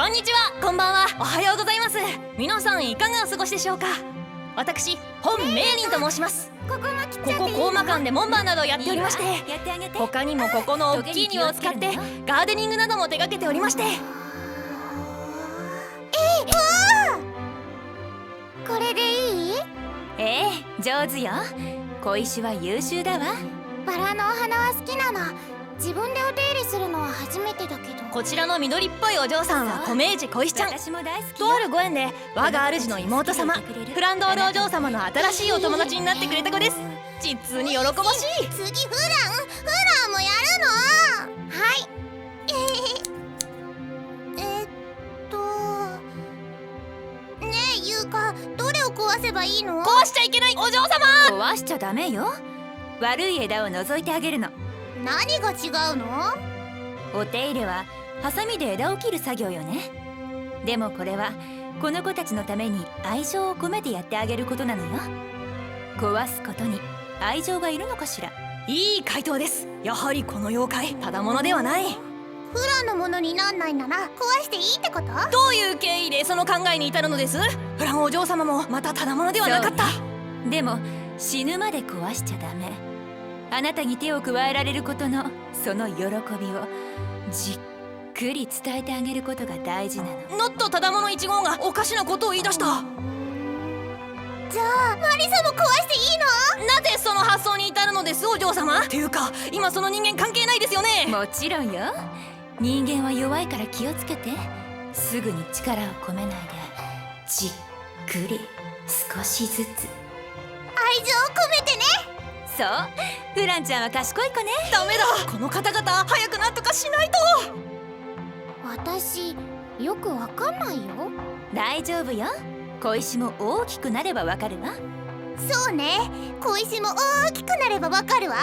こんにちは、こんばんは、おはようございます。皆さんいかがお過ごしでしょうか。私、本メイリンと申します。ここコーマ館で門番などをやっておりまして、他にもここの大きい庭を使ってガーデニングなども手掛けておりまして。 これでいい？ 上手よ。小石は優秀だわ。 バラのお花は好きなの。自分でお手入れするのは初めてだけど。 こちらの緑っぽいお嬢さんは米市小石ちゃん。 私も大好きよ。 とあるご縁で我が主の妹様フランドールお嬢様の新しいお友達になってくれた子です。実に喜ばしい。 次フランもやるの？はい。ねえゆうか、どれを壊せばいいの？ 壊しちゃいけないお嬢様。 壊しちゃダメよ。悪い枝を除いてあげるの。 何が違うの？ お手入れはハサミで枝を切る作業よね。でもこれはこの子たちのために愛情を込めてやってあげることなのよ。壊すことに愛情がいるのかしら。 いい回答です。やはりこの妖怪ただものではない。 フランのものになんないなら壊していいってこと？ どういう経緯でその考えに至るのです？フランお嬢様もまたただものではなかった。 でも死ぬまで壊しちゃダメ。あなたに手を加えられることのその喜びをじっくり伝えてあげることが大事なの。 ノットただもの1号がおかしなことを言い出した。 じゃあマリサも壊していいの？ なぜその発想に至るのですお嬢様。っていうか今その人間関係ないですよね。 もちろんよ。人間は弱いから気をつけて。すぐに力を込めないでじっくり少しずつ。 愛情を込めてね。 そう、フランちゃんは賢い子ね。 ダメだ、この方々早くなんとかしないと。 私よくわかんないよ。 大丈夫よ。小石も大きくなればわかるわ。 そうね、小石も大きくなればわかるわ。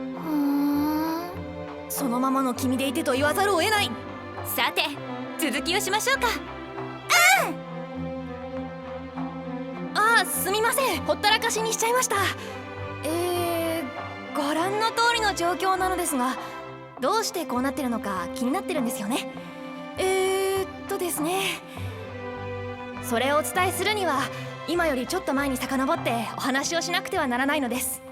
そのままの君でいてと言わざるを得ない。 さて続きをしましょうか。 ああ、すみません、ほったらかしにしちゃいました。ご覧の通りの状況なのですが、どうしてこうなってるのか気になってるんですよね。ですね、それをお伝えするには今よりちょっと前に遡ってお話をしなくてはならないのです。